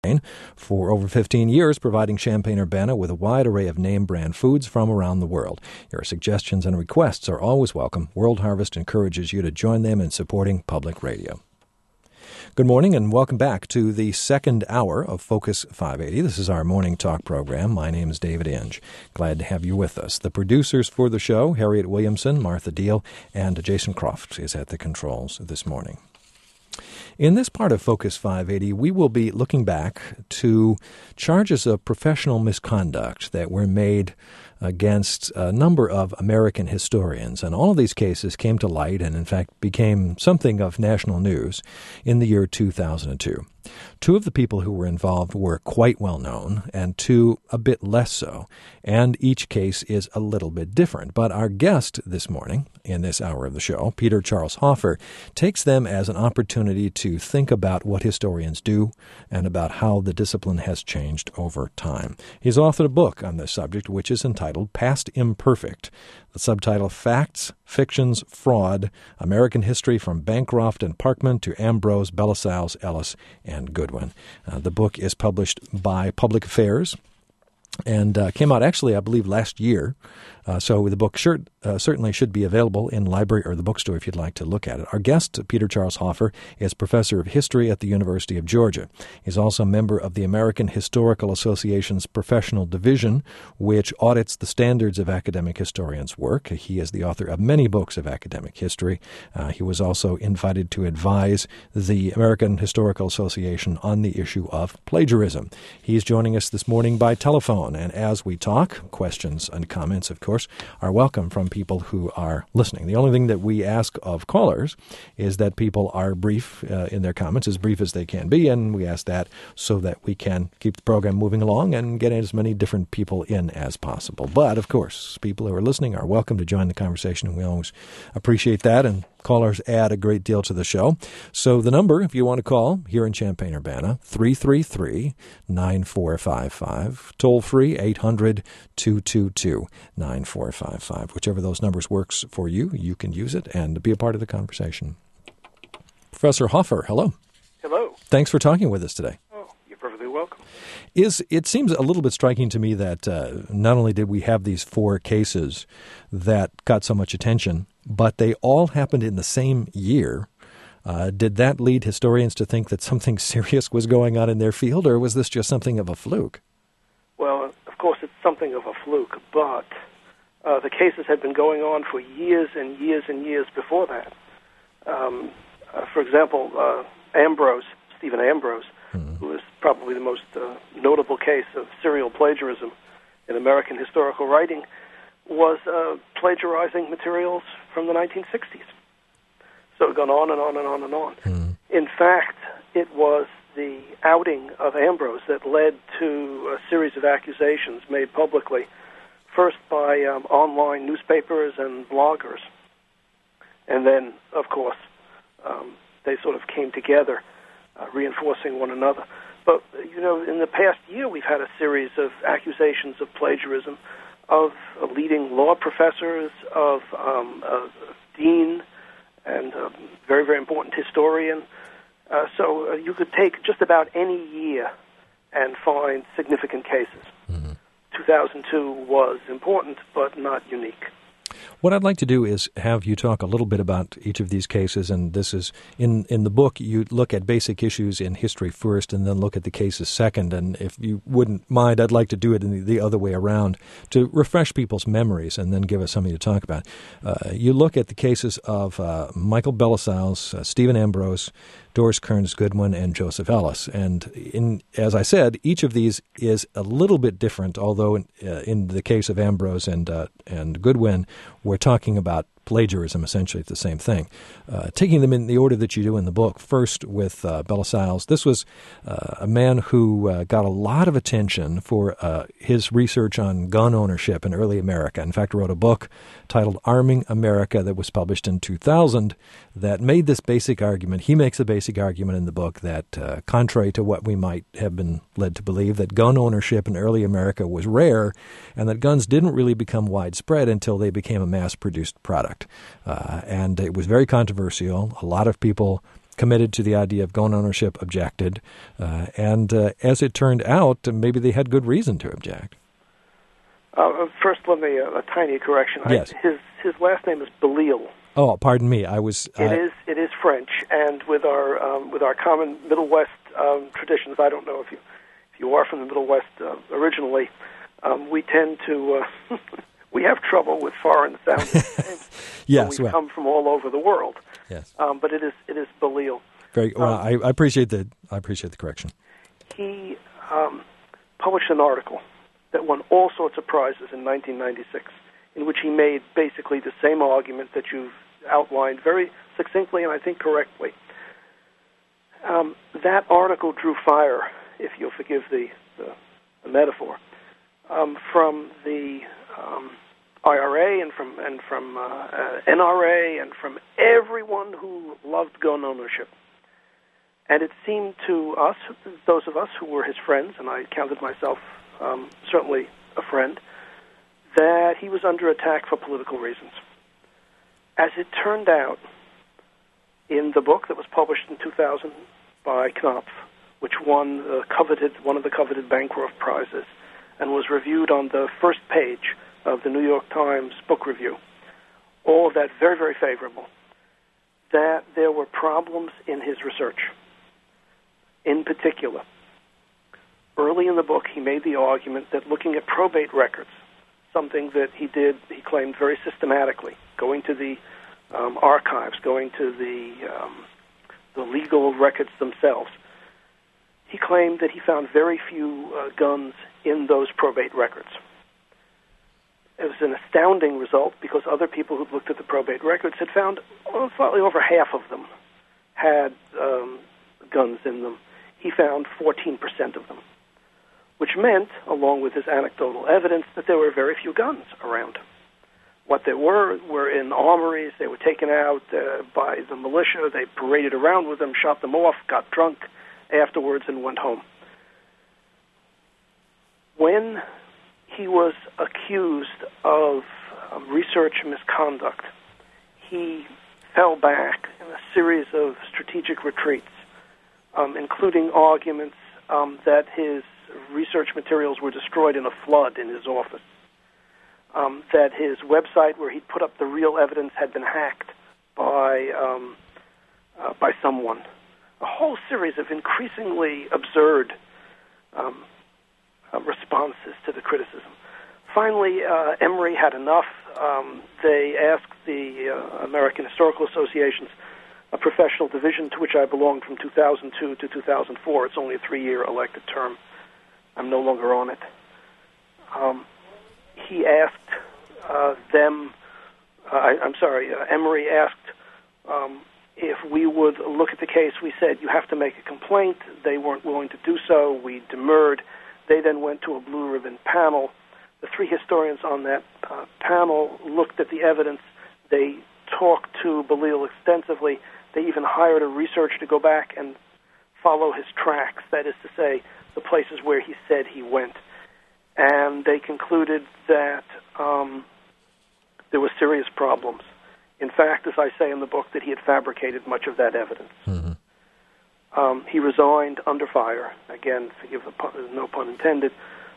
for over 15 years, providing Champaign-Urbana with a wide array of name-brand foods from around the world. Your suggestions and requests are always welcome. World Harvest encourages you to join them in supporting public radio. Good morning and welcome back to the second hour of Focus 580. This is our morning talk program. My name is David Inge. Glad to have you with us. The producers for the show, Harriet Williamson, Martha Deal, and Jason Croft is at the controls this morning. In this part of Focus 580, we will be looking back to charges of professional misconduct that were made against a number of American historians. And all of these cases came to light and, in fact, became something of national news in the year 2002. Two of the people who were involved were quite well known, and two a bit less so, and each case is a little bit different. But our guest this morning, in this hour of the show, Peter Charles Hofer, takes them as an opportunity to think about what historians do and about how the discipline has changed over time. He's authored a book on this subject, which is entitled Past Imperfect. The subtitle, Facts, Fictions, Fraud, American History from Bancroft and Parkman to Ambrose, Belisarius, Ellis, and Goodwin. The book is published by Public Affairs and came out actually, I believe, last year. So the book certainly should be available in the library or the bookstore if you'd like to look at it. Our guest, Peter Charles Hofer, is professor of history at the University of Georgia. He's also a member of the American Historical Association's Professional Division, which audits the standards of academic historians' work. He is the author of many books of academic history. He was also invited to advise the American Historical Association on the issue of plagiarism. He's joining us this morning by telephone, and as we talk, questions and comments, of course, are welcome from people who are listening. The only thing that we ask of callers is that people are brief in their comments, as brief as they can be, and we ask that so that we can keep the program moving along and get as many different people in as possible. But, of course, people who are listening are welcome to join the conversation, and we always appreciate that, and callers add a great deal to the show. So the number, if you want to call here in Champaign-Urbana, 333-9455. Toll free, 800-222-9455. Whichever those numbers works for you, you can use it and be a part of the conversation. Professor Hofer, hello. Hello. Thanks for talking with us today. Oh, you're perfectly welcome. It seems a little bit striking to me that not only did we have these four cases that got so much attention, but they all happened in the same year. Did that lead historians to think that something serious was going on in their field, or was this just something of a fluke? Well, of course, it's something of a fluke, but the cases had been going on for years and years and years before that. For example, Stephen Ambrose, who is probably the most notable case of serial plagiarism in American historical writing, was plagiarizing materials from the 1960s. So it gone on and on and on and on. In fact, it was the outing of Ambrose that led to a series of accusations made publicly, first by online newspapers and bloggers. And then, of course, they sort of came together, reinforcing one another. But, in the past year, we've had a series of accusations of plagiarism of leading law professors, of a dean, and a very, very important historian. So you could take just about any year and find significant cases. 2002 was important, but not unique. What I'd like to do is have you talk a little bit about each of these cases, and this is, in the book, you look at basic issues in history first and then look at the cases second, and if you wouldn't mind, I'd like to do it in the other way around to refresh people's memories and then give us something to talk about. You look at the cases of Michael Belisarius, Stephen Ambrose, Doris Kearns Goodwin, and Joseph Ellis. And as I said, each of these is a little bit different, although in the case of Ambrose and Goodwin, we're talking about plagiarism, essentially it's the same thing. Taking them in the order that you do in the book, first with Belisarius. This was a man who got a lot of attention for his research on gun ownership in early America. In fact, wrote a book titled Arming America that was published in 2000 that made this basic argument. He makes a basic argument in the book that, contrary to what we might have been led to believe, that gun ownership in early America was rare and that guns didn't really become widespread until they became a mass-produced product. And it was very controversial. A lot of people committed to the idea of gun ownership objected. And as it turned out, maybe they had good reason to object. First, let me a tiny correction. Yes. His last name is Belil. Oh, pardon me. It is French, and with our common Middle West traditions, I don't know if you are from the Middle West originally. We tend to we have trouble with foreign sounding names. Yes, so we come from all over the world. Yes, but it is Belil. Very well. I appreciate the correction. He published an article that won all sorts of prizes in 1996, in which he made basically the same argument that you've outlined very succinctly and I think correctly. That article drew fire, if you'll forgive the metaphor, from the IRA and from NRA and from everyone who loved gun ownership. And it seemed to us, those of us who were his friends, and I counted myself certainly a friend, that he was under attack for political reasons. As it turned out, in the book that was published in 2000 by Knopf, which won one of the coveted Bancroft Prizes, and was reviewed on the first page of the New York Times book review, all of that very, very favorable, that there were problems in his research. In particular, early in the book, he made the argument that looking at probate records, something that he claimed very systematically, going to the archives, going to the legal records themselves, he claimed that he found very few guns in those probate records. It was an astounding result because other people who'd looked at the probate records had found slightly over half of them had guns in them. He found 14% of them, which meant, along with his anecdotal evidence, that there were very few guns around. What there were in armories. They were taken out by the militia. They paraded around with them, shot them off, got drunk afterwards, and went home. When he was accused of research misconduct, he fell back in a series of strategic retreats, including arguments that his research materials were destroyed in a flood in his office, that his website where he'd put up the real evidence had been hacked by someone. A whole series of increasingly absurd responses to the criticism. Finally, Emory had enough. They asked the American Historical Association's a professional division to which I belonged from 2002 to 2004. It's only a 3-year elected term. I'm no longer on it. He asked Emory asked if we would look at the case. We said, you have to make a complaint. They weren't willing to do so. We demurred. They then went to a blue ribbon panel. The 3 historians on that panel looked at the evidence. They talked to Belil extensively. They even hired a researcher to go back and follow his tracks, that is to say, the places where he said he went. And they concluded that there were serious problems. In fact, as I say in the book, that he had fabricated much of that evidence. Mm-hmm. He resigned under fire. Again, forgive the pun, no pun intended.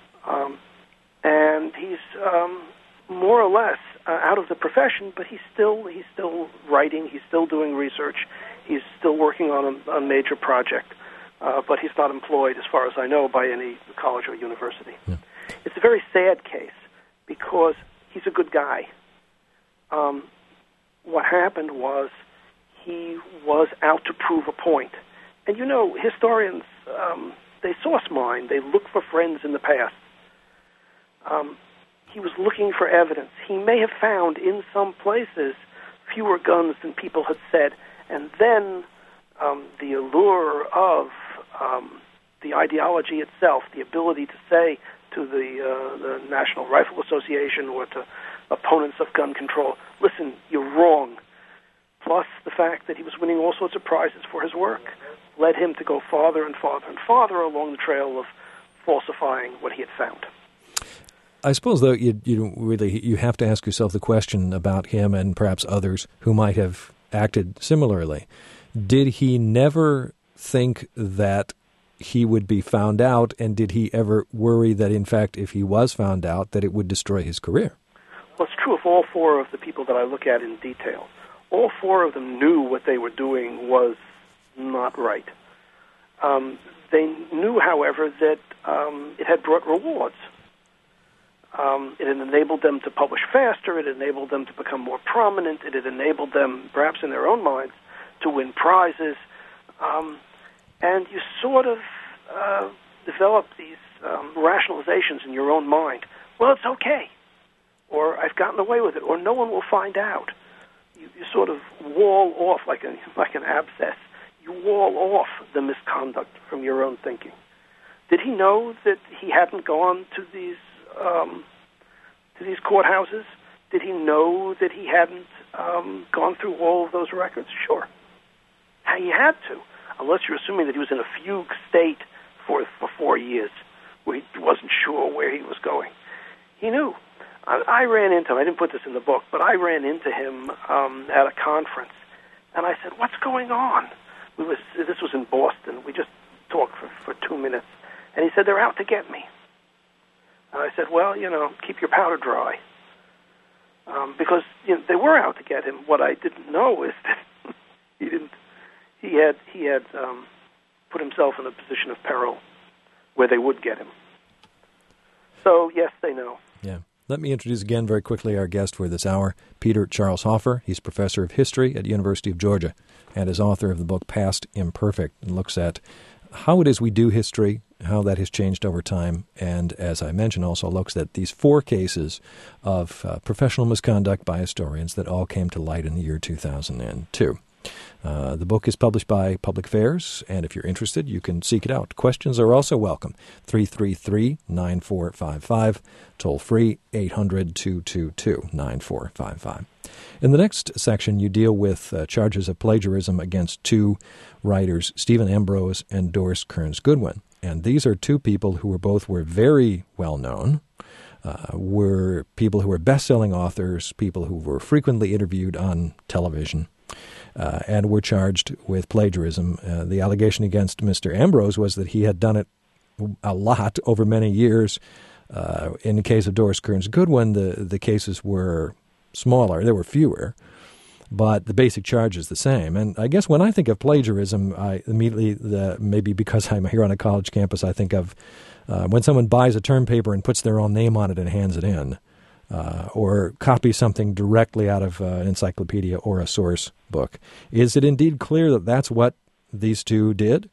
And he's more or less out of the profession, but he's still writing. He's still doing research. He's still working on a major project, but he's not employed, as far as I know, by any college or university. Yeah. It's a very sad case because he's a good guy. What happened was he was out to prove a point. And you know, historians, they source mine. They look for friends in the past. He was looking for evidence. He may have found in some places fewer guns than people had said, and then the allure of the ideology itself, the ability to say to the National Rifle Association or to opponents of gun control, listen, you're wrong, plus the fact that he was winning all sorts of prizes for his work, led him to go farther and farther and farther along the trail of falsifying what he had found. I suppose, though, you have to ask yourself the question about him and perhaps others who might have acted similarly. Did he never think that he would be found out, and did he ever worry that, in fact, if he was found out, that it would destroy his career? Well, it's true of all four of the people that I look at in detail. All four of them knew what they were doing was not right. They knew, however, that it had brought rewards. It had enabled them to publish faster. It enabled them to become more prominent. It had enabled them, perhaps in their own minds, to win prizes. And you sort of develop these rationalizations in your own mind. Well, it's okay. Or I've gotten away with it. Or no one will find out. You sort of wall off like an abscess. You wall off the misconduct from your own thinking. Did he know that he hadn't gone to these courthouses? Did he know that he hadn't gone through all of those records? Sure. He had to, unless you're assuming that he was in a fugue state for 4 years, where he wasn't sure where he was going. He knew. I ran into him. I didn't put this in the book, but I ran into him at a conference, and I said, "What's going on?" This was in Boston. We just talked for 2 minutes. And he said, "They're out to get me." And I said, "Well, keep your powder dry." Because they were out to get him. What I didn't know is that he had put himself in a position of peril where they would get him. So, yes, they know. Yeah. Let me introduce again very quickly our guest for this hour, Peter Charles Hofer. He's professor of history at University of Georgia and is author of the book Past Imperfect, and looks at how it is we do history, how that has changed over time, and, as I mentioned, also looks at these 4 cases of professional misconduct by historians that all came to light in the year 2002. The book is published by Public Affairs, and if you're interested, you can seek it out. Questions are also welcome. 333-9455, toll free 800-222-9455. In the next section, you deal with charges of plagiarism against 2 writers, Stephen Ambrose and Doris Kearns Goodwin. And these are 2 people who were very well known, were people who were best-selling authors, people who were frequently interviewed on television, and were charged with plagiarism. The allegation against Mr. Ambrose was that he had done it a lot over many years. In the case of Doris Kearns Goodwin, the cases were smaller. There were fewer, but the basic charge is the same. And I guess when I think of plagiarism, I immediately, maybe because I'm here on a college campus, I think of when someone buys a term paper and puts their own name on it and hands it in. Or copy something directly out of an encyclopedia or a source book. Is it indeed clear that that's what these 2 did?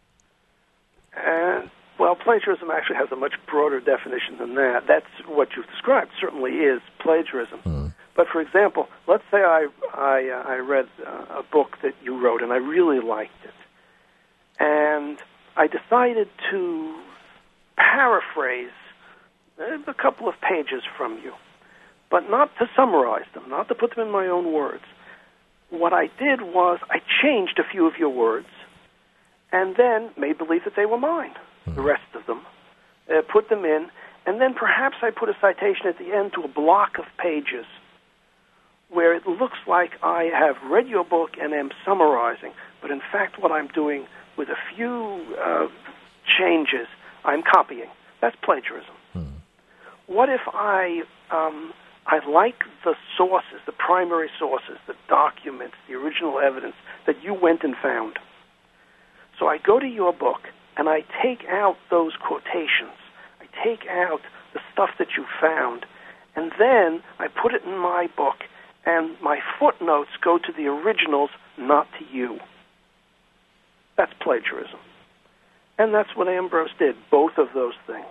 Well, plagiarism actually has a much broader definition than that. That's what you've described, certainly is plagiarism. But, for example, let's say I read a book that you wrote, and I really liked it. And I decided to paraphrase a couple of pages from you, but not to summarize them, not to put them in my own words. What I did was I changed a few of your words and then made believe that they were mine, the rest of them, put them in, and then perhaps I put a citation at the end to a block of pages where it looks like I have read your book and am summarizing, but in fact what I'm doing with a few changes, I'm copying. That's plagiarism. What if I like the sources, the primary sources, the documents, the original evidence that you went and found? So I go to your book and I take out those quotations. I take out the stuff that you found, and then I put it in my book, and my footnotes go to the originals, not to you. That's plagiarism. And that's what Ambrose did, both of those things.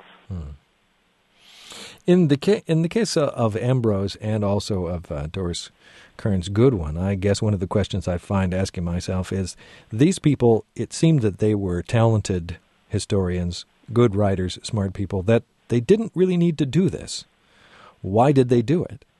In the case of Ambrose and also of Doris Kearns Goodwin, I guess one of the questions I find asking myself is, these people, it seemed that they were talented historians, good writers, smart people, that they didn't really need to do this. Why did they do it?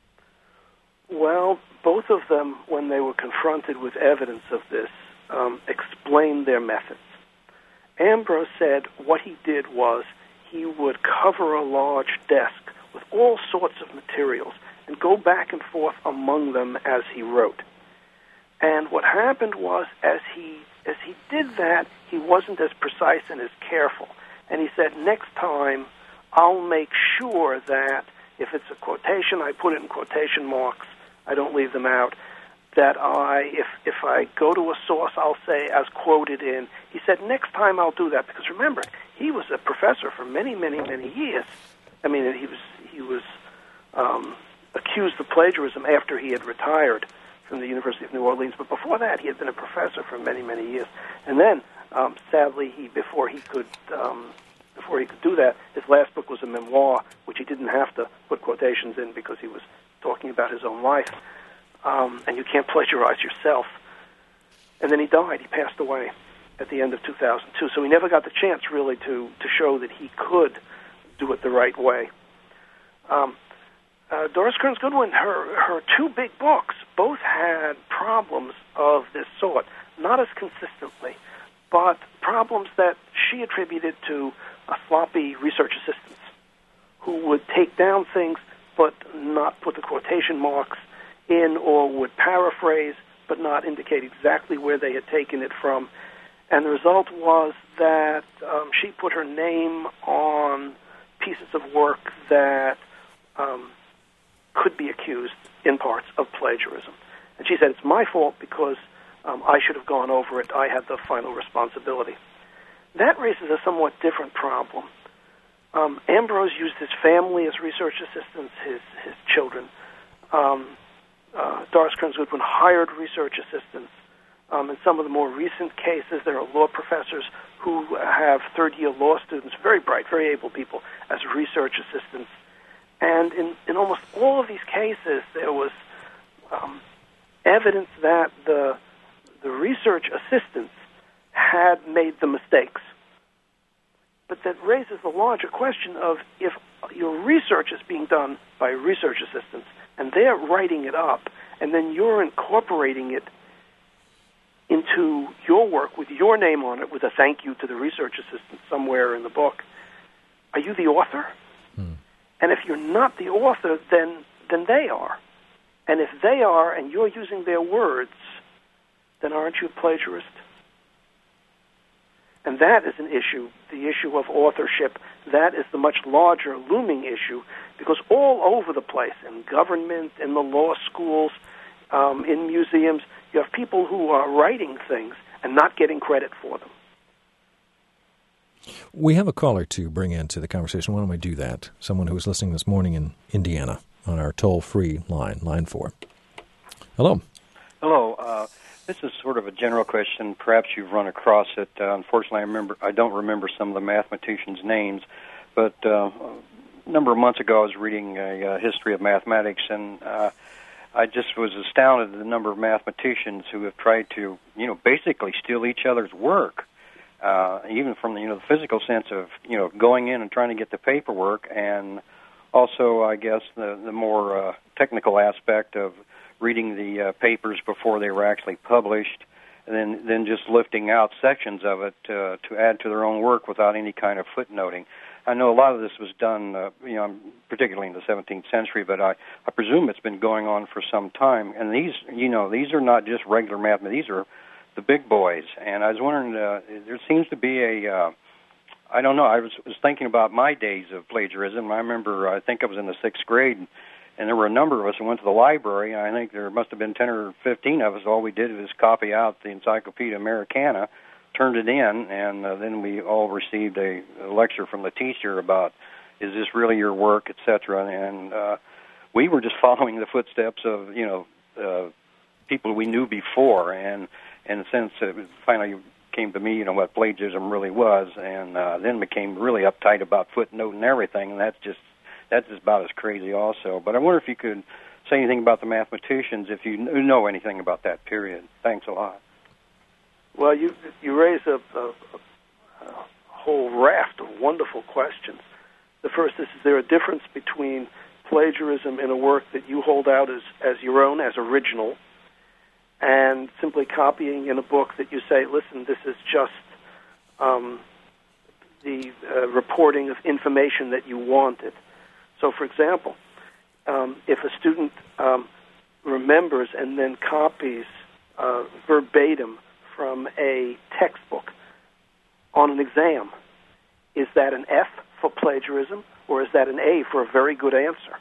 Well, both of them, when they were confronted with evidence of this, explained their methods. Ambrose said what he did was he would cover a large desk with all sorts of materials and go back and forth among them as he wrote. And what happened was, as he did that, he wasn't as precise and as careful. And he said, next time, I'll make sure that if it's a quotation, I put it in quotation marks. I don't leave them out. That if I go to a source, I'll say as quoted in. He said, next time I'll do that, because remember, he was a professor for many, many, many years. I mean, he was accused of plagiarism after he had retired from the University of New Orleans, but before that, he had been a professor for many, many years. And then, sadly, before he could do that, his last book was a memoir, which he didn't have to put quotations in because he was talking about his own life. And you can't plagiarize yourself. And then he died. He passed away at the end of 2002. So he never got the chance, really, to show that he could do it the right way. Doris Kearns Goodwin, her two big books both had problems of this sort, not as consistently, but problems that she attributed to sloppy research assistants who would take down things but not put the quotation marks in, or would paraphrase but not indicate exactly where they had taken it from. And the result was that she put her name on pieces of work that could be accused, in parts, of plagiarism. And she said, it's my fault because I should have gone over it. I had the final responsibility. That raises a somewhat different problem. Ambrose used his family as research assistants, his children. Doris Kearns Goodwin hired research assistants. In some of the more recent cases, there are law professors who have third-year law students, very bright, very able people, as research assistants. And in almost all of these cases, there was evidence that the research assistants had made the mistakes. But that raises the larger question of, if your research is being done by research assistants, and they're writing it up, and then you're incorporating it into your work with your name on it, with a thank you to the research assistant somewhere in the book, are you the author? And if you're not the author, then they are. And if they are, and you're using their words, then aren't you a plagiarist? And that is an issue, the issue of authorship. That is the much larger looming issue, because all over the place, in government, in the law schools, in museums, you have people who are writing things and not getting credit for them. We have a caller to bring into the conversation. Why don't we do that? Someone who was listening this morning in Indiana on our toll-free line, line 4. Hello. Hello. This is sort of a general question. Perhaps you've run across it. Unfortunately, I don't remember some of the mathematicians' names, but a number of months ago I was reading a history of mathematics, and I just was astounded at the number of mathematicians who have tried to, basically steal each other's work. Even from the physical sense of going in and trying to get the paperwork, and also I guess the more technical aspect of reading the papers before they were actually published, and then just lifting out sections of it to add to their own work without any kind of footnoting. I know a lot of this was done, particularly in the 17th century, but I presume it's been going on for some time. And these are not just regular mathematics; these are the big boys. And I was wondering, there seems to be I don't know, I was thinking about my days of plagiarism. I remember, I think I was in the 6th grade, and there were a number of us who went to the library. I think there must have been 10 or 15 of us. All we did was copy out the Encyclopedia Americana, turned it in, and then we all received a lecture from the teacher about, is this really your work, etc. And we were just following the footsteps of, people we knew before, and since it finally came to me, what plagiarism really was, and then became really uptight about footnote and everything, and that's just about as crazy also. But I wonder if you could say anything about the mathematicians, if you know anything about that period. Thanks a lot. Well, you raise a whole raft of wonderful questions. The first is there a difference between plagiarism in a work that you hold out as your own, as original, and simply copying in a book that you say, listen, this is just the reporting of information that you wanted. So, for example, if a student remembers and then copies verbatim from a textbook on an exam, is that an F for plagiarism, or is that an A for a very good answer?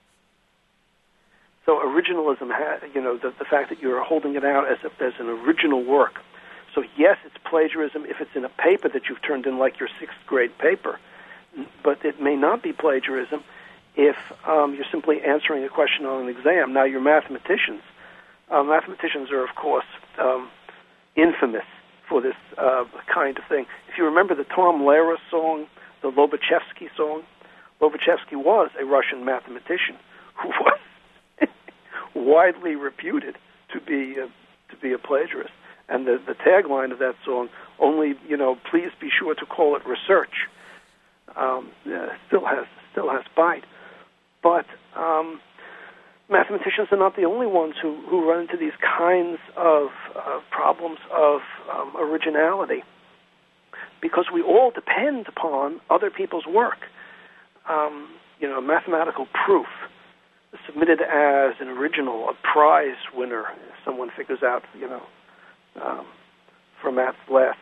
So originalism, the fact that you're holding it out as an original work. So yes, it's plagiarism if it's in a paper that you've turned in like your sixth grade paper, but it may not be plagiarism if you're simply answering a question on an exam. Now, your mathematicians are, of course, infamous for this kind of thing. If you remember the Tom Lehrer song, the Lobachevsky song, Lobachevsky was a Russian mathematician who was widely reputed to be a plagiarist. And the tagline of that song, only, please be sure to call it research, still has bite. But mathematicians are not the only ones who run into these kinds of problems of originality, because we all depend upon other people's work. Mathematical proof submitted as an original, a prize winner, if someone figures out, Fermat's last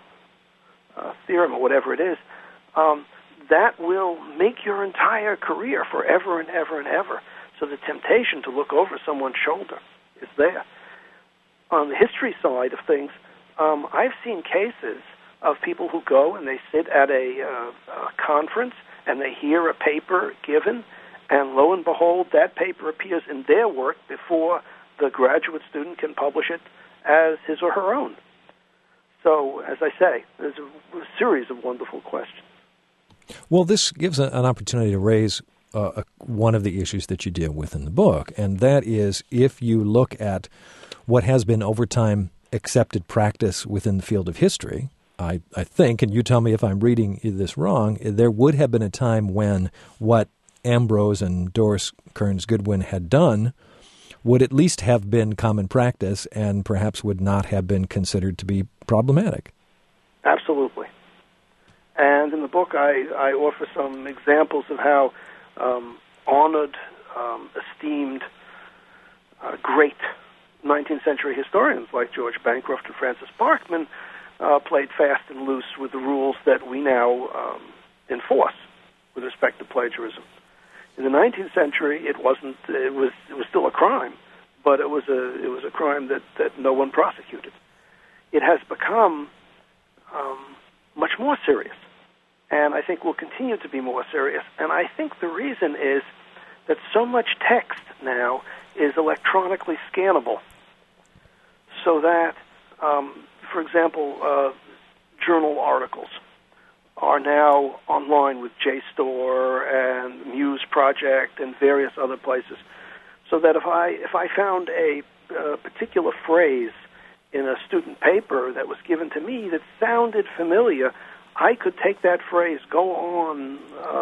theorem or whatever it is, that will make your entire career forever and ever and ever. So the temptation to look over someone's shoulder is there. On the history side of things, I've seen cases of people who go and they sit at a conference and they hear a paper given, and lo and behold, that paper appears in their work before the graduate student can publish it as his or her own. So, as I say, there's a series of wonderful questions. Well, this gives an opportunity to raise one of the issues that you deal with in the book, and that is if you look at what has been over time accepted practice within the field of history, I think, and you tell me if I'm reading this wrong, there would have been a time when what Ambrose and Doris Kearns Goodwin had done would at least have been common practice and perhaps would not have been considered to be problematic. Absolutely. And in the book, I offer some examples of how honored, esteemed, great 19th century historians like George Bancroft and Francis Parkman played fast and loose with the rules that we now enforce with respect to plagiarism. In the 19th century, it was still a crime, but it was a crime that no one prosecuted. It has become much more serious, and I think will continue to be more serious. And I think the reason is that so much text now is electronically scannable, so that, for example, journal articles are now online with JSTOR and Muse Project and various other places, so that if I found a particular phrase in a student paper that was given to me that sounded familiar, I could take that phrase, go on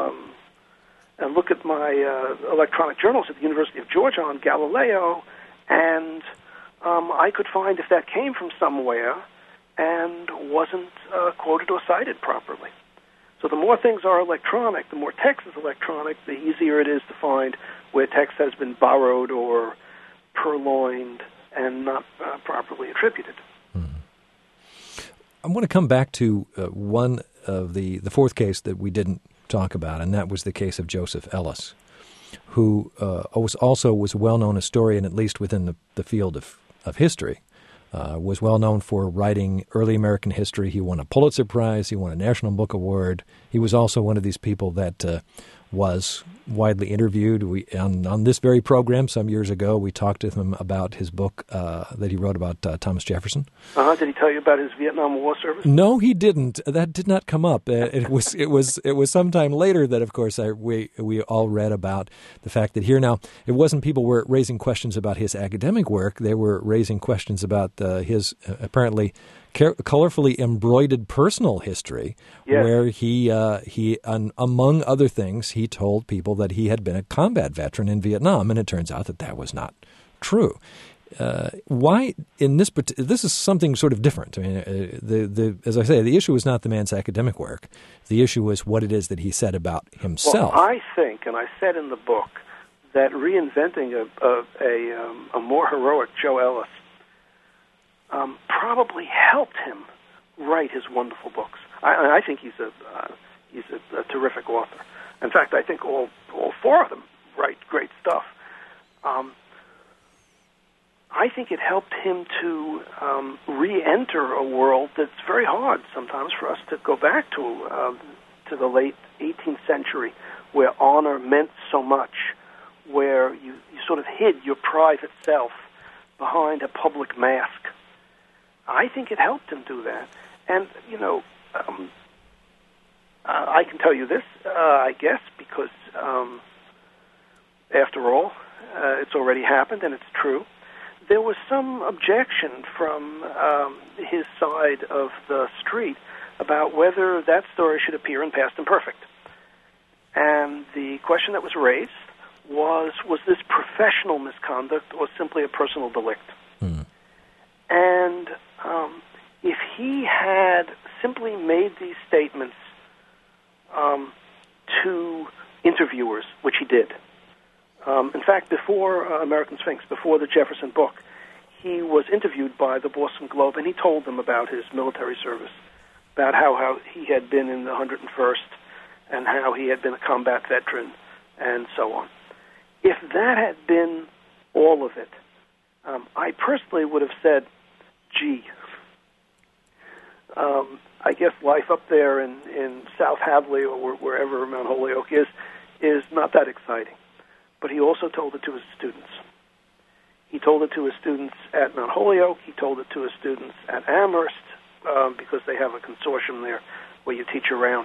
and look at my electronic journals at the University of Georgia on Galileo, and I could find if that came from somewhere and wasn't quoted or cited properly. So the more things are electronic, the more text is electronic, the easier it is to find where text has been borrowed or purloined and not properly attributed. I want to come back to one of the fourth case that we didn't talk about, and that was the case of Joseph Ellis, who was a well-known historian, at least within the field of history. Was well known for writing early American history. He won a Pulitzer Prize. He won a National Book Award. He was also one of these people that was widely interviewed. On this very program some years ago, we talked to him about his book that he wrote about Thomas Jefferson. Did he tell you about his Vietnam War service? No, he didn't. That did not come up. It was sometime later that, of course, we all read about the fact that here now it wasn't people were raising questions about his academic work. They were raising questions about his apparently colorfully embroidered personal history, yes, where he among other things, he told people that he had been a combat veteran in Vietnam, and it turns out that was not true. Why in this is something sort of different? I mean, as I say, the issue is not the man's academic work. The issue is what it is that he said about himself. Well, I think, and I said in the book, that reinventing a more heroic Joe Ellis probably helped him write his wonderful books. I think he's a terrific author. In fact, I think all four of them write great stuff. I think it helped him to re-enter a world that's very hard sometimes for us to go back to the late 18th century, where honor meant so much, where you sort of hid your private self behind a public mask. I think it helped him do that. And, I can tell you this, I guess, because after all, it's already happened and it's true. There was some objection from his side of the street about whether that story should appear in Past and Perfect. And the question that was raised was this professional misconduct or simply a personal delict? And if he had simply made these statements to interviewers, which he did. In fact, before American Sphinx, before the Jefferson book, he was interviewed by the Boston Globe, and he told them about his military service, about how he had been in the 101st, and how he had been a combat veteran, and so on. If that had been all of it, I personally would have said, gee, I guess life up there in South Hadley or wherever Mount Holyoke is not that exciting. But he also told it to his students. He told it to his students at Mount Holyoke. He told it to his students at Amherst, because they have a consortium there where you teach around.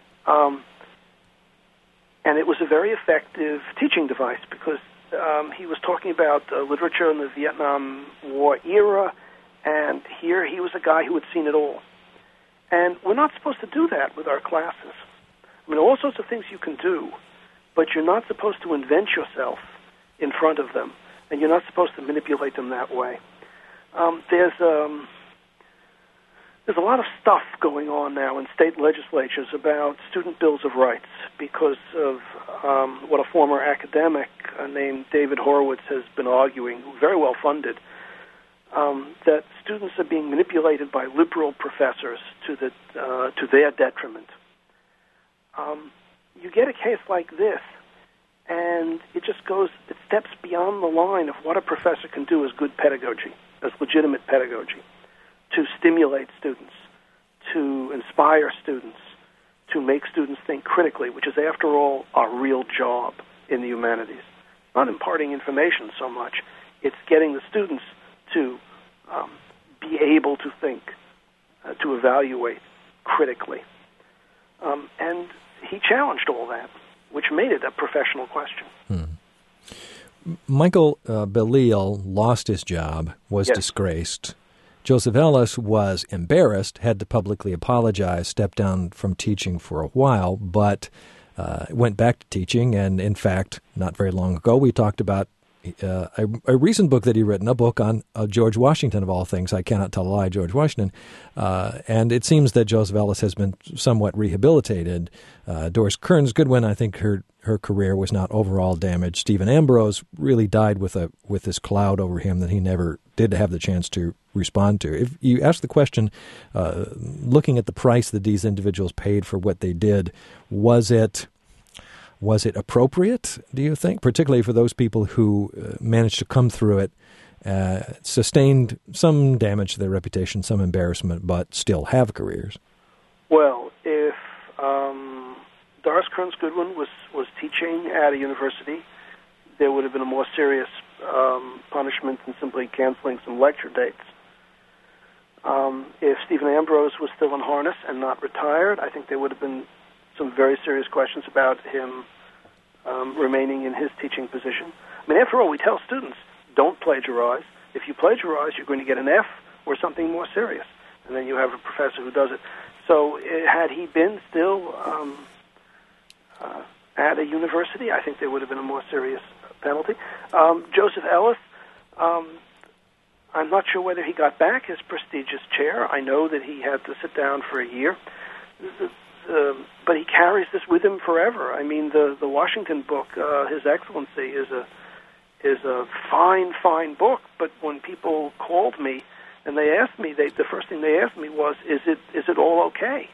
And it was a very effective teaching device because he was talking about literature in the Vietnam War era, and here he was a guy who had seen it all. And we're not supposed to do that with our classes. I mean, all sorts of things you can do, but you're not supposed to invent yourself in front of them, and you're not supposed to manipulate them that way. There's a lot of stuff going on now in state legislatures about student bills of rights because of what a former academic named David Horowitz has been arguing, very well funded, that students are being manipulated by liberal professors to their detriment. You get a case like this, and it steps beyond the line of what a professor can do as good pedagogy, as legitimate pedagogy, to stimulate students, to inspire students, to make students think critically, which is, after all, our real job in the humanities. Not imparting information so much, it's getting the students to be able to think, to evaluate critically. And he challenged all that, which made it a professional question. Michael Bellil lost his job, was disgraced. Joseph Ellis was embarrassed, had to publicly apologize, stepped down from teaching for a while, but went back to teaching. And in fact, not very long ago, we talked about a recent book that he written, a book on George Washington, of all things. I Cannot Tell a Lie, George Washington. And it seems that Joseph Ellis has been somewhat rehabilitated. Doris Kearns Goodwin, I think her career was not overall damaged. Stephen Ambrose really died with this cloud over him that he never did have the chance to respond to. If you ask the question, looking at the price that these individuals paid for what they did, was it appropriate, do you think, particularly for those people who managed to come through it, sustained some damage to their reputation, some embarrassment, but still have careers? Well, if Doris Kearns Goodwin was teaching at a university, there would have been a more serious punishment than simply canceling some lecture dates. If Stephen Ambrose was still in harness and not retired, I think there would have been some very serious questions about him remaining in his teaching position. I mean, after all, we tell students, don't plagiarize. If you plagiarize, you're going to get an F or something more serious. And then you have a professor who does it. So had he been still at a university, I think there would have been a more serious penalty. Joseph Ellis, I'm not sure whether he got back his prestigious chair. I know that he had to sit down for a year. But he carries this with him forever. I mean, the Washington book, His Excellency, is a fine book. But when people called me And they asked me, the first thing they asked me was, is it all okay?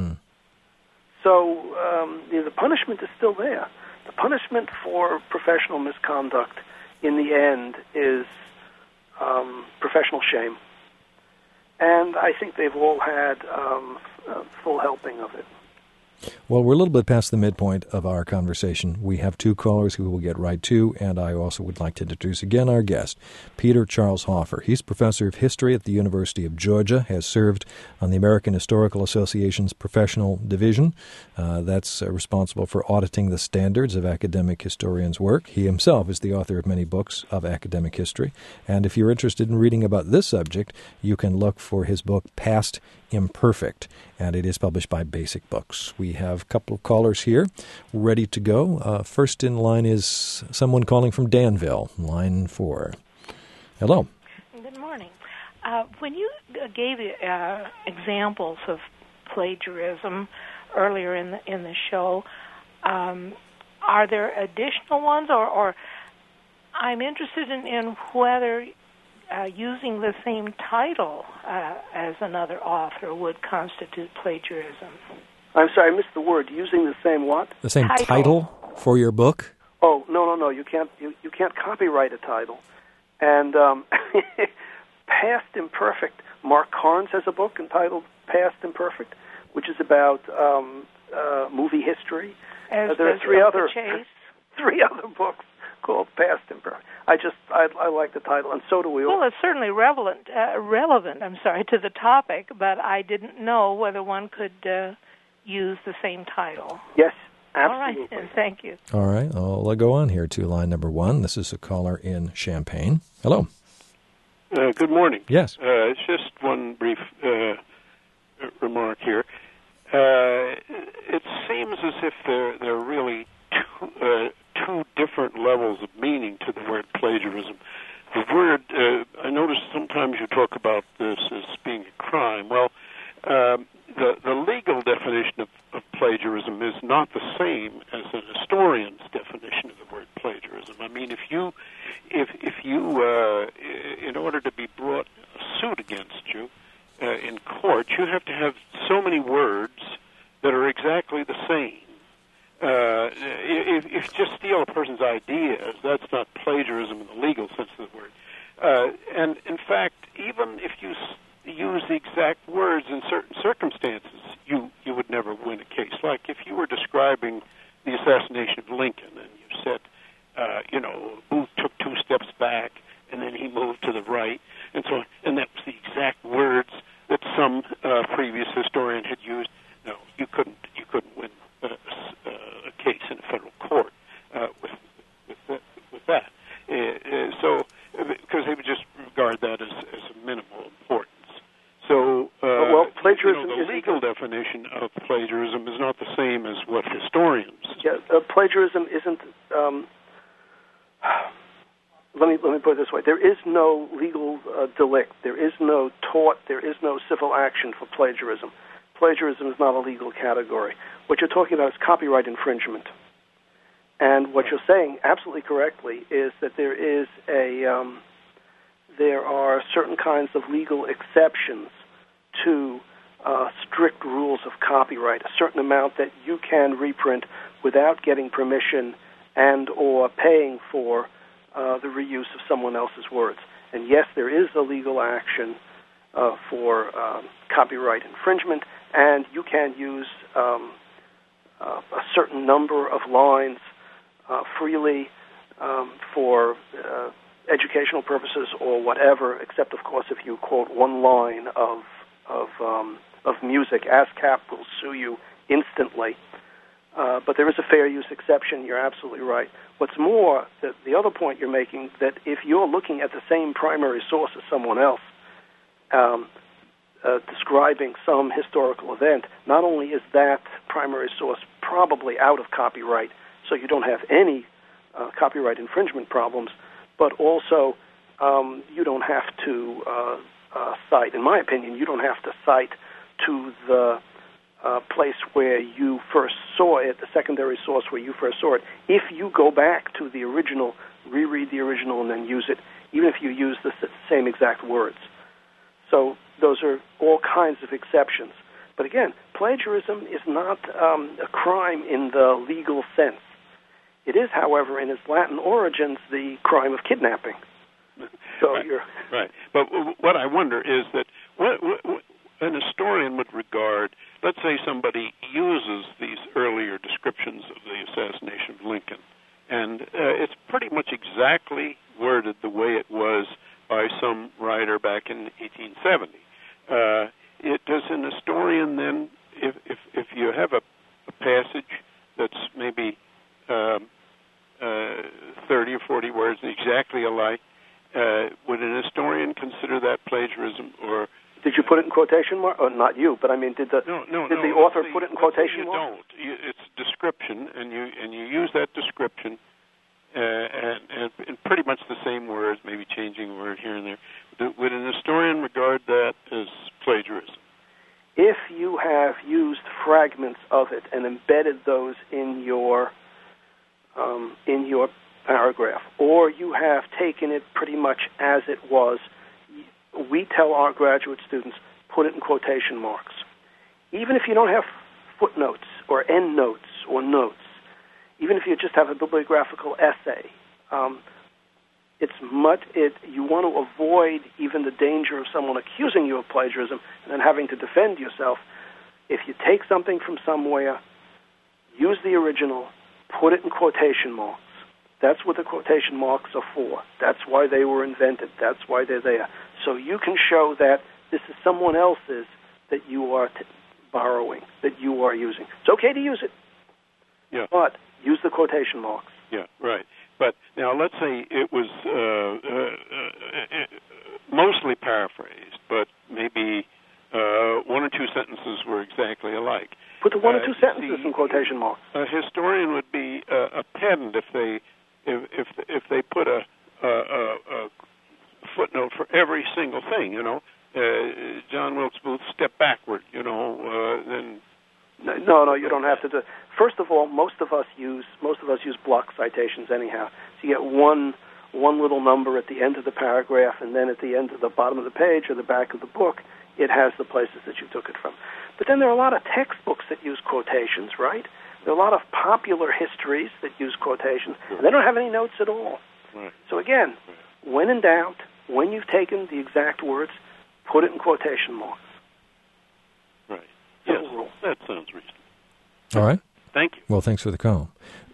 So the punishment is still there. The punishment for professional misconduct in the end is professional shame. And I think they've all had a full helping of it. Well, we're a little bit past the midpoint of our conversation. We have two callers who we'll get right to, and I also would like to introduce again our guest, Peter Charles Hofer. He's professor of history at the University of Georgia, has served on the American Historical Association's professional division. That's responsible for auditing the standards of academic historians' work. He himself is the author of many books of academic history. And if you're interested in reading about this subject, you can look for his book, Past Imperfect, and it is published by Basic Books. We have a couple of callers here ready to go. First in line is someone calling from Danville, line 4. Hello. Good morning. When you gave examples of plagiarism earlier in the show, are there additional ones, or I'm interested in whether using the same title as another author would constitute plagiarism. I'm sorry, I missed the word. Using the same what? The same title for your book? Oh, no. You can't copyright a title. And Past Imperfect. Mark Carnes has a book entitled Past Imperfect, which is about movie history. There are three other books called Past Imperfect. I like the title, and so do we all. Well, it's certainly relevant. To the topic, but I didn't know whether one could use the same title. Yes, absolutely. All right, thank you. All right, I'll go on here to line number 1. This is a caller in Champaign. Hello. Good morning. Yes. It's just one brief remark here. It seems as if there are really two different levels of meaning to the word plagiarism. The word, I notice sometimes you talk about this as being a crime. Well, the legal definition of plagiarism is not the same as an historian's definition of the word plagiarism. I mean, if you in order to be brought a suit against you in court, you have to have so many words that are exactly the same. If you just steal a person's ideas, that's not plagiarism in the legal sense of the word. And in fact, even if you use the exact words in certain circumstances, you would never win a case. Like if you were describing the assassination of Lincoln and you said, Booth took 2 steps back and then he moved to the right, and so on, and that was the exact words that some previous historian had used. No, you couldn't win a case in a federal court with that. So, because they would just regard that as a minimal importance. So, plagiarism. The legal definition of plagiarism is not the same as what historians. Yeah, plagiarism isn't. Let me put it this way: there is no legal delict, there is no tort, there is no civil action for plagiarism. Plagiarism is not a legal category. What you're talking about is copyright infringement. And what you're saying, absolutely correctly, is that there are certain kinds of legal exceptions to strict rules of copyright, a certain amount that you can reprint without getting permission and or paying for the reuse of someone else's words. And yes, there is a legal action for copyright infringement, and you can use a certain number of lines freely for educational purposes or whatever, except, of course, if you quote one line of music, ASCAP will sue you instantly. But there is a fair use exception. You're absolutely right. What's more, the other point you're making, that if you're looking at the same primary source as someone else, describing some historical event, not only is that primary source probably out of copyright, so you don't have any copyright infringement problems, but also you don't have to cite, in my opinion, you don't have to cite to the place where you first saw it, the secondary source where you first saw it. If you go back to the original, reread the original, and then use it, even if you use the same exact words. So those are all kinds of exceptions. But again, plagiarism is not a crime in the legal sense. It is, however, in its Latin origins, the crime of kidnapping. So right. But what I wonder is that what an historian would regard, let's say somebody uses these earlier descriptions of the assassination of Lincoln, and it's pretty much exactly worded the way it was by some writer back in 1870. Does an historian then, if you have a passage that's maybe 30 or 40 words exactly alike, would an historian consider that plagiarism? Or did you put it in quotation marks? Oh, not you, but I mean, did the author put it in quotation marks? You don't. It's description, and you use that description, and pretty much the same words, maybe changing a word here and there. Would an historian regard that as plagiarism? If you have used fragments of it and embedded those in your paragraph, or you have taken it pretty much as it was, we tell our graduate students, put it in quotation marks. Even if you don't have footnotes or endnotes or notes, even if you just have a bibliographical essay, you want to avoid even the danger of someone accusing you of plagiarism and then having to defend yourself. If you take something from somewhere, use the original, put it in quotation marks. That's what the quotation marks are for. That's why they were invented. That's why they're there. So you can show that this is someone else's that you are borrowing, that you are using. It's okay to use it, but use the quotation marks. Yeah, right. But now let's say it was mostly paraphrased, but maybe one or two sentences were exactly alike. Put the one or two sentences in quotation marks. A historian would be a pedant if they put a footnote for every single thing. John Wilkes Booth stepped backward. Then. No, you don't have to do. First of all, most of us use block citations anyhow. So you get one little number at the end of the paragraph, and then at the end of the bottom of the page or the back of the book, it has the places that you took it from. But then there are a lot of textbooks that use quotations, right? There are a lot of popular histories that use quotations, and they don't have any notes at all. Right. So again, when in doubt, when you've taken the exact words, put it in quotation marks. Right. Yes, that sounds reasonable. All right. Thank you. Well, thanks for the call.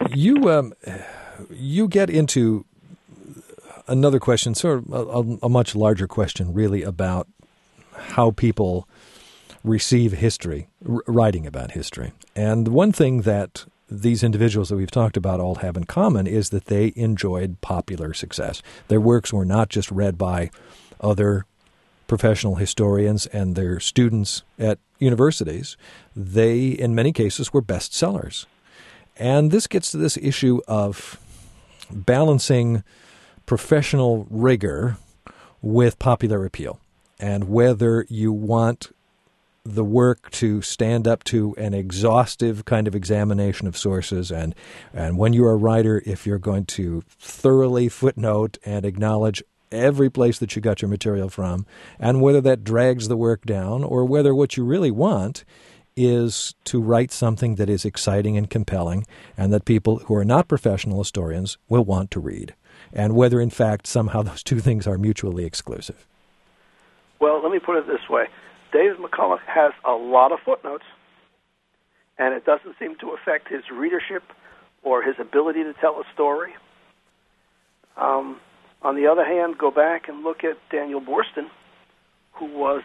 You get into another question, sort of a much larger question, really, about how people receive history, writing about history. And one thing that these individuals that we've talked about all have in common is that they enjoyed popular success. Their works were not just read by other professional historians and their students at universities. They, in many cases, were bestsellers. And this gets to this issue of balancing professional rigor with popular appeal, and whether you want the work to stand up to an exhaustive kind of examination of sources, and when you're a writer, if you're going to thoroughly footnote and acknowledge every place that you got your material from, and whether that drags the work down, or whether what you really want is to write something that is exciting and compelling and that people who are not professional historians will want to read, and whether, in fact, somehow those two things are mutually exclusive. Well, let me put it this way. David McCullough has a lot of footnotes, and it doesn't seem to affect his readership or his ability to tell a story. On the other hand, go back and look at Daniel Boorstin, who was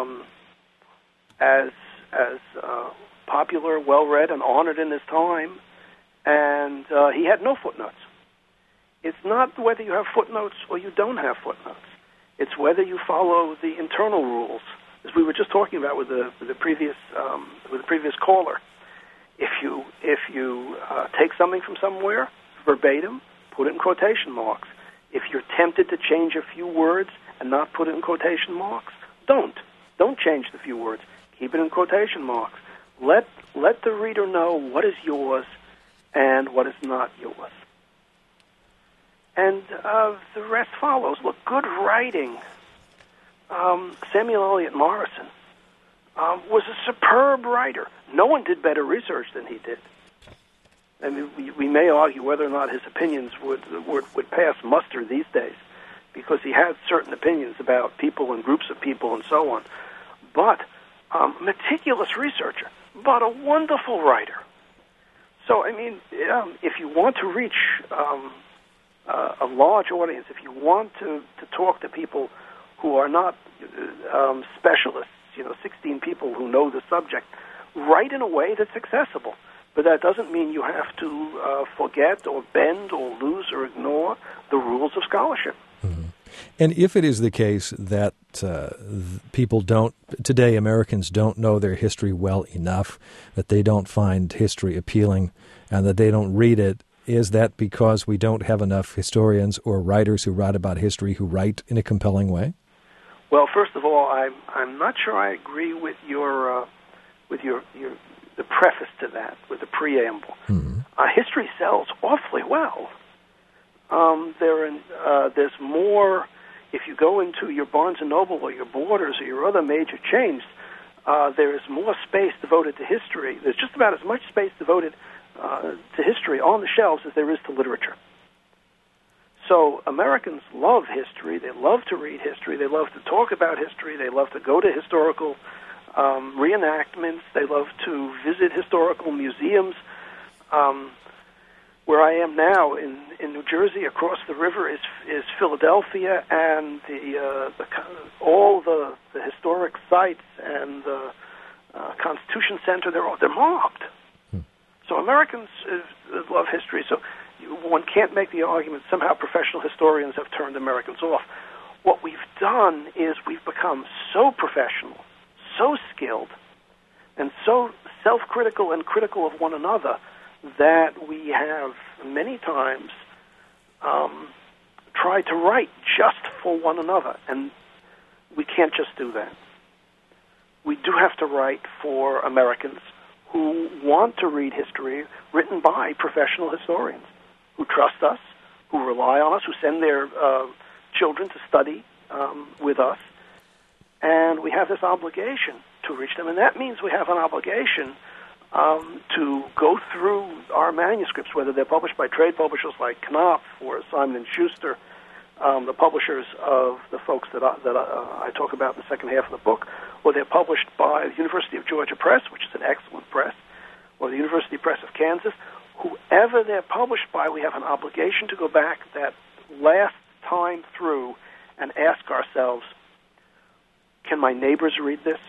as popular, well-read, and honored in his time, and he had no footnotes. It's not whether you have footnotes or you don't have footnotes. It's whether you follow the internal rules, as we were just talking about with the previous caller. If you take something from somewhere verbatim, put it in quotation marks. If you're tempted to change a few words and not put it in quotation marks, don't change the few words. Keep it in quotation marks. Let the reader know what is yours and what is not yours. And the rest follows. Look, good writing Samuel Eliot Morison was a superb writer. No one did better research than he did. I mean, we may argue whether or not his opinions would pass muster these days, because he had certain opinions about people and groups of people and so on. But meticulous researcher, but a wonderful writer. So, I mean, if you want to reach a large audience, if you want to talk to people who are not specialists, 16 people who know the subject, write in a way that's accessible. But that doesn't mean you have to forget or bend or lose or ignore the rules of scholarship. Mm-hmm. And if it is the case that people today, Americans don't know their history well enough, that they don't find history appealing, and that they don't read it, is that because we don't have enough historians or writers who write about history who write in a compelling way? Well, first of all, I'm not sure I agree with your the preface to that, with the preamble. Mm-hmm. History sells awfully well. There's more. If you go into your Barnes & Noble or your Borders or your other major chains, there is more space devoted to history. There's just about as much space devoted to history on the shelves as there is to literature. So Americans love history. They love to read history. They love to talk about history. They love to go to historical reenactments. They love to visit historical museums. Where I am now in New Jersey, across the river is Philadelphia, and all the historic sites and the Constitution Center. They're mobbed. So Americans love history. So one can't make the argument somehow professional historians have turned Americans off. What we've done is we've become so professional, so skilled, and so self-critical and critical of one another that we have many times tried to write just for one another, and we can't just do that. We do have to write for Americans who want to read history written by professional historians, who trust us, who rely on us, who send their children to study with us, and we have this obligation to reach them, and that means we have an obligation to go through our manuscripts, whether they're published by trade publishers like Knopf or Simon & Schuster, the publishers of the folks that I talk about in the second half of the book, or they're published by the University of Georgia Press, which is an excellent press, or the University Press of Kansas. Whoever they're published by, we have an obligation to go back that last time through and ask ourselves, can my neighbors read this?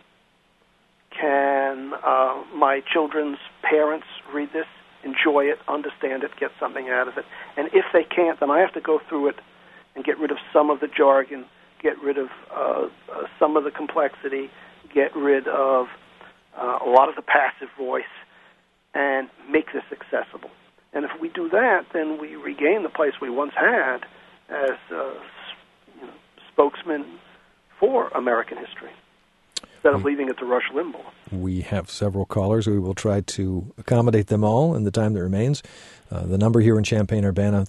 Can my children's parents read this, enjoy it, understand it, get something out of it? And if they can't, then I have to go through it and get rid of some of the jargon, get rid of some of the complexity, get rid of a lot of the passive voice, and make this accessible. And if we do that, then we regain the place we once had as spokesmen for American history, instead of leaving it to Rush Limbaugh. We have several callers. We will try to accommodate them all in the time that remains. The number here in Champaign-Urbana,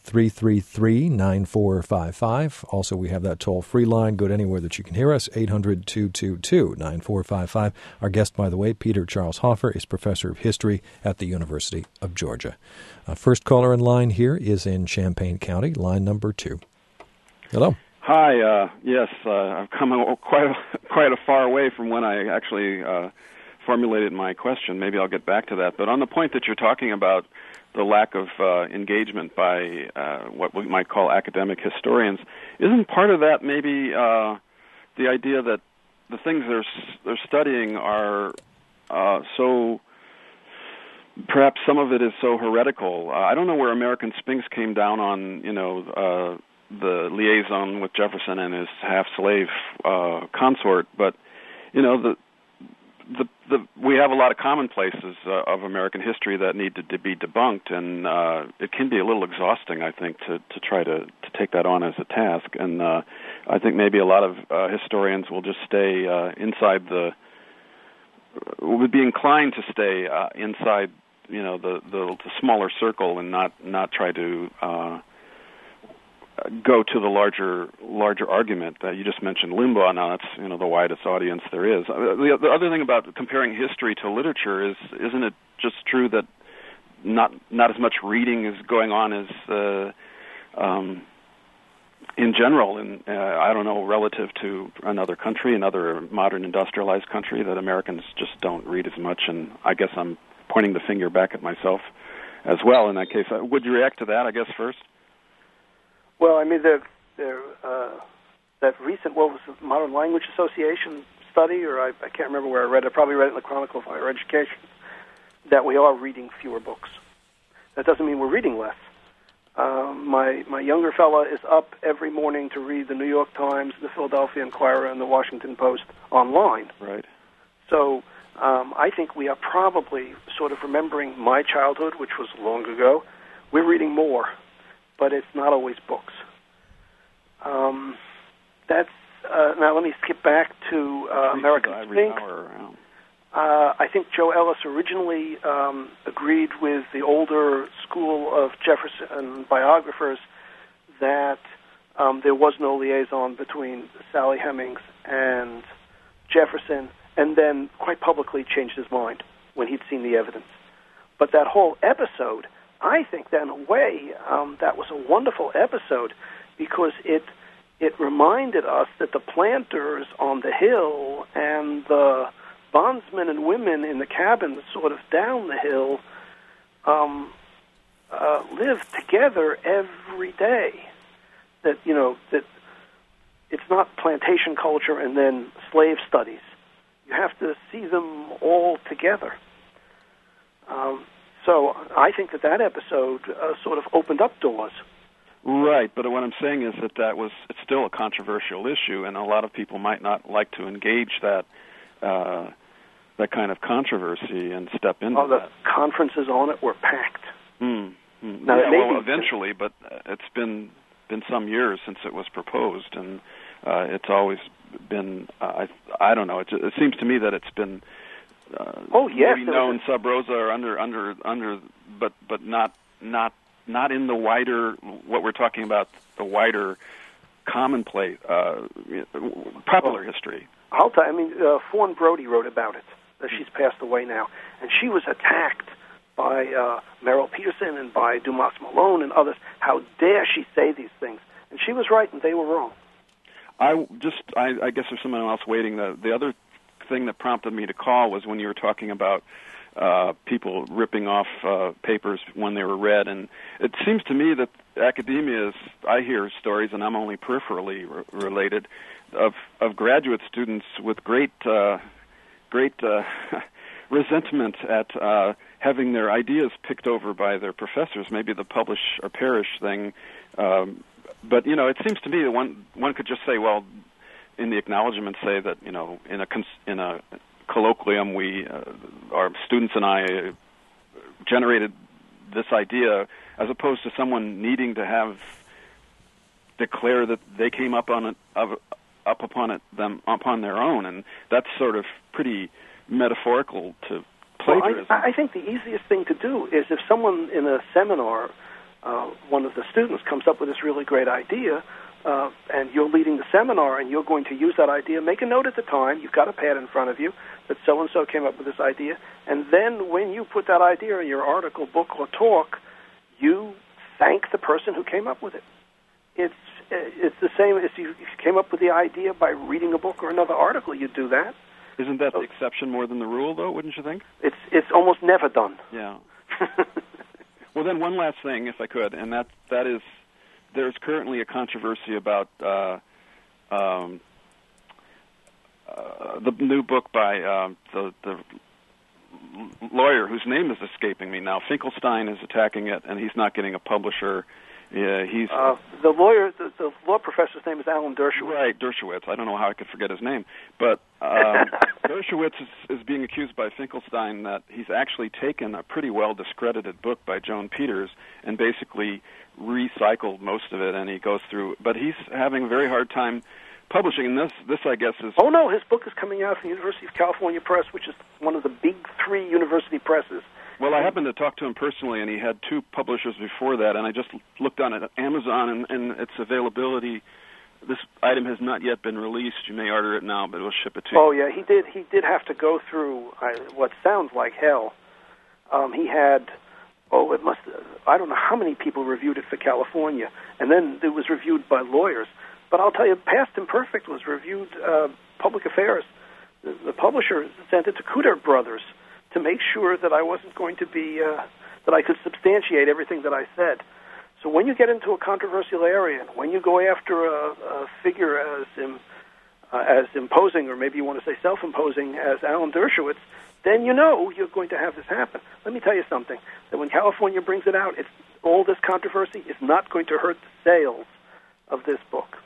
333-9455. Also, we have that toll-free line. Go to anywhere that you can hear us, 800-222-9455. Our guest, by the way, Peter Charles Hofer, is professor of history at the University of Georgia. First caller in line here is in Champaign County, line number 2. Hello. Hi. Yes, I've come quite a far way from when I actually formulated my question. Maybe I'll get back to that. But on the point that you're talking about, the lack of engagement by what we might call academic historians, isn't part of that maybe the idea that the things they're studying are so, perhaps some of it is so heretical. I don't know where American Spinks came down on, the liaison with Jefferson and his half-slave consort, but we have a lot of commonplaces of American history that need to be debunked, and it can be a little exhausting, I think, to try to take that on as a task. And I think maybe a lot of historians will just stay would be inclined to stay inside, the smaller circle and not try to go to the larger argument that you just mentioned. Limbaugh, now that's the widest audience there is. The other thing about comparing history to literature is, isn't it just true that not as much reading is going on as in general, I don't know, relative to another country, another modern industrialized country, that Americans just don't read as much, and I guess I'm pointing the finger back at myself as well in that case. Would you react to that, I guess, first? Well, I mean, that recent, what was it, Modern Language Association study, or I can't remember where I read it. I probably read it in the Chronicle of Higher Education, that we are reading fewer books. That doesn't mean we're reading less. My younger fella is up every morning to read the New York Times, the Philadelphia Inquirer, and the Washington Post online. Right. So I think we are probably sort of remembering my childhood, which was long ago. We're reading more, but it's not always books. Now let me skip back to American Sphinx. I think Joe Ellis originally agreed with the older school of Jefferson biographers that there was no liaison between Sally Hemings and Jefferson, and then quite publicly changed his mind when he'd seen the evidence. But that whole episode, I think that in a way, that was a wonderful episode because it reminded us that the planters on the hill and the bondsmen and women in the cabins sort of down the hill live together every day. That it's not plantation culture and then slave studies. You have to see them all together. So I think that episode sort of opened up doors. Right, but what I'm saying is it's still a controversial issue, and a lot of people might not like to engage that kind of controversy and step into that. The conferences on it were packed. Now, eventually, but it's been some years since it was proposed, and it's always been. I don't know. It seems to me that it's been. Maybe known sub rosa or under, but not in the wider what we're talking about, the wider commonplace popular history. I'll tell you. I mean, Fawn Brody wrote about it. She's passed away now, and she was attacked by Merrill Peterson and by Dumas Malone and others. How dare she say these things? And she was right, and they were wrong. I guess there's someone else waiting. The other thing that prompted me to call was when you were talking about people ripping off papers when they were read, and it seems to me that academia is, I hear stories, and I'm only peripherally related, of graduate students with great resentment at having their ideas picked over by their professors, maybe the publish or perish thing. But, it seems to me that one could just say, well, in the acknowledgement, say that, in a colloquium, our students and I generated this idea, as opposed to someone needing to declare that they came upon their own, and that's sort of pretty metaphorical to plagiarism. Well, I think the easiest thing to do is if someone in a seminar, one of the students comes up with this really great idea, and you're leading the seminar and you're going to use that idea, make a note at the time, you've got a pad in front of you, that so-and-so came up with this idea, and then when you put that idea in your article, book, or talk, you thank the person who came up with it. It's the same as if you came up with the idea by reading a book or another article, you'd do that. Isn't that the exception more than the rule, though, wouldn't you think? It's almost never done. Yeah. Well, then one last thing, if I could, and that is there's currently a controversy about the new book by the lawyer whose name is escaping me now. Finkelstein is attacking it, and he's not getting a publisher. Yeah, he's the lawyer. The law professor's name is Alan Dershowitz. Right, Dershowitz. I don't know how I could forget his name, but Dershowitz is being accused by Finkelstein that he's actually taken a pretty well discredited book by Joan Peters and basically recycled most of it, and he goes through. But he's having a very hard time publishing, and this I guess is. Oh no, his book is coming out from the University of California Press, which is one of the big three university presses Well, I happened to talk to him personally, and he had two publishers before that, and I just looked on it, Amazon and its availability. This item has not yet been released. You may order it now, but we'll ship it to you. Oh, yeah, he did have to go through what sounds like hell. He had, I don't know how many people reviewed it for California, and then it was reviewed by lawyers. But I'll tell you, Past Imperfect was reviewed Public Affairs. The publisher sent it to Couder Brothers to make sure that I wasn't going to be, that I could substantiate everything that I said. So when you get into a controversial area, when you go after a figure as imposing, or maybe you want to say self-imposing, as Alan Dershowitz, then you know you're going to have this happen. Let me tell you something, that when California brings it out, all this controversy is not going to hurt the sales of this book.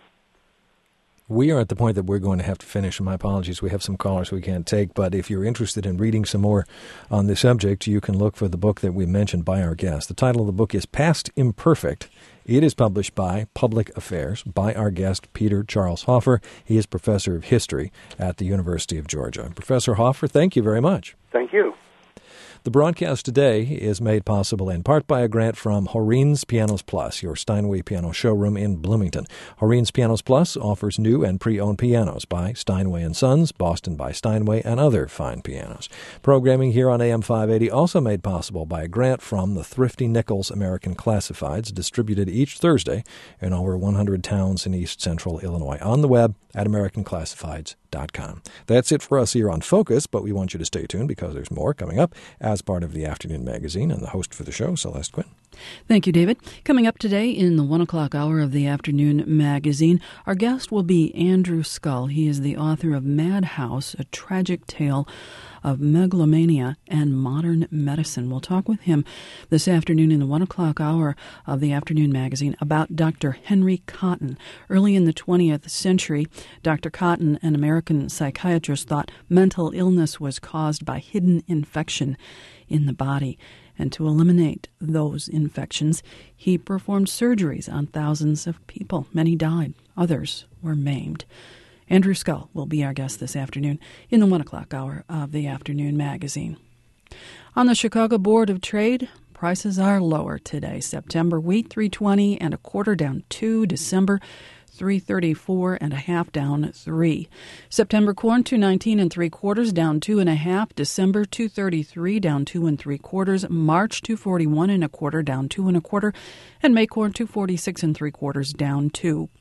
We are at the point that we're going to have to finish. My apologies, we have some callers we can't take, but if you're interested in reading some more on this subject, you can look for the book that we mentioned by our guest. The title of the book is Past Imperfect. It is published by Public Affairs by our guest, Peter Charles Hofer. He is professor of history at the University of Georgia. Professor Hofer, thank you very much. Thank you. The broadcast today is made possible in part by a grant from Horin's Pianos Plus, your Steinway piano showroom in Bloomington. Horin's Pianos Plus offers new and pre-owned pianos by Steinway & Sons, Boston by Steinway, and other fine pianos. Programming here on AM 580 also made possible by a grant from the Thrifty Nichols American Classifieds, distributed each Thursday in over 100 towns in East Central Illinois. On the web at AmericanClassifieds.com. That's it for us here on Focus, but we want you to stay tuned because there's more coming up as part of the Afternoon Magazine, and the host for the show, Celeste Quinn. Thank you, David. Coming up today in the 1 o'clock hour of the Afternoon Magazine, our guest will be Andrew Scull. He is the author of Madhouse, a tragic tale of megalomania and modern medicine. We'll talk with him this afternoon in the 1 o'clock hour of the Afternoon Magazine about Dr. Henry Cotton. Early in the 20th century, Dr. Cotton, an American psychiatrist, thought mental illness was caused by hidden infection in the body. And to eliminate those infections, he performed surgeries on thousands of people. Many died. Others were maimed. Andrew Scull will be our guest this afternoon in the 1 o'clock hour of the Afternoon Magazine. On the Chicago Board of Trade, prices are lower today. September wheat, $3.20 and a quarter, down 2. December, $3.34 and a half, down 3. September corn, $2.19 3/4, down 2.5. December, $2.33, down 2 3/4. March, $2.41 1/4, down 2 1/4, and May corn, $2.46 3/4, down 2.